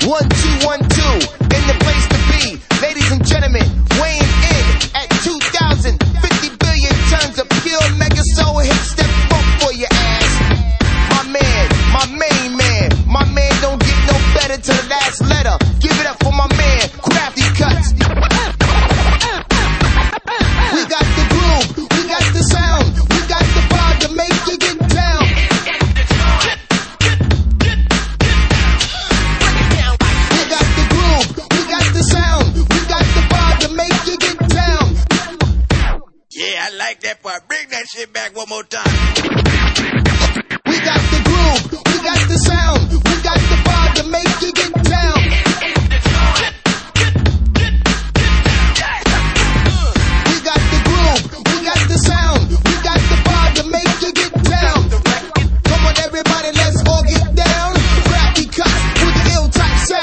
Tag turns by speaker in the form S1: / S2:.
S1: 1, 2, 1, 2, in the place to be. Ladies and gentlemen, weighing in at 2,050 billion tons of pure mega soul hip step funk for your ass. My man, my main man, my man don't get no better to the last letter. Give it up for my man, Crafty Cuts. We got the groove, we got the sound, we got the vibe to make you get down. We got the groove, we got the sound, we got the vibe to make you get down.
S2: Yeah, I like that part. Bring that shit back one more time.